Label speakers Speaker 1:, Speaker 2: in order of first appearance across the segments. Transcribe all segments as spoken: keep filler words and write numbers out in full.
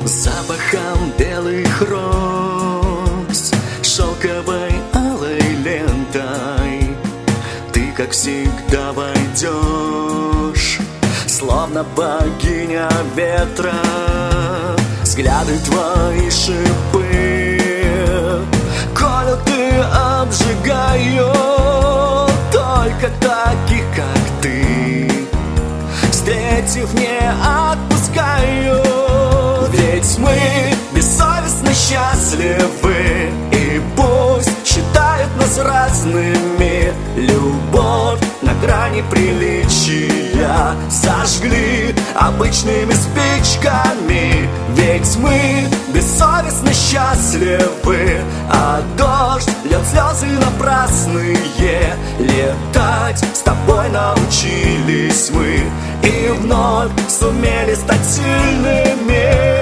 Speaker 1: Запахом белых роз, шелковой алой лентой ты, как всегда, войдешь, словно богиня ветра. Взгляды твои шипы колют и обжигают только таких, как ты, встретив, не отпускаю. Ведь мы бессовестно счастливы, и пусть считают нас разными. Любовь на грани приличия сожгли обычными спичками. Ведь мы бессовестно счастливы, а дождь льет слезы напрасные. Летать с тобой научились мы, и вновь сумели стать сильными.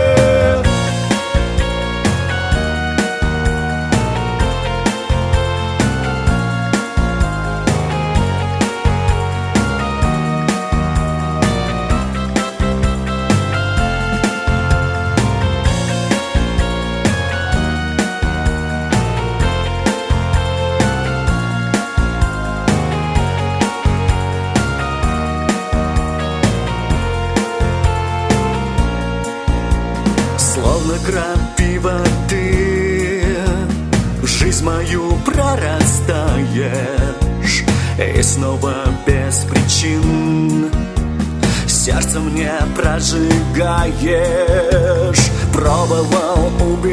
Speaker 1: Словно крапива ты в жизнь мою прорастаешь, и снова без причин сердцем не прожигаешь. Пробовал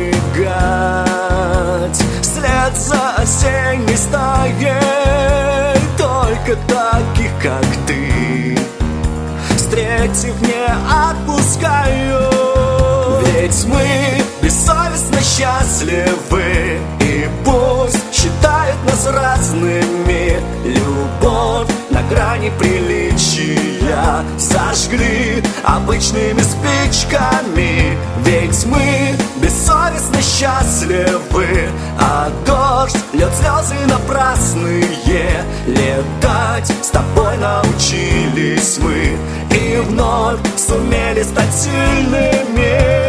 Speaker 1: убегать вслед за осенней стаей, только таких, как ты, встретив, не отпускаю. Ведь мы бессовестно счастливы, и пусть считают нас разными. Любовь на грани приличия сожгли обычными спичками. Ведь мы бессовестно счастливы, а дождь льет слезы напрасные. Летать с тобой научились мы, и вновь сумели стать сильными.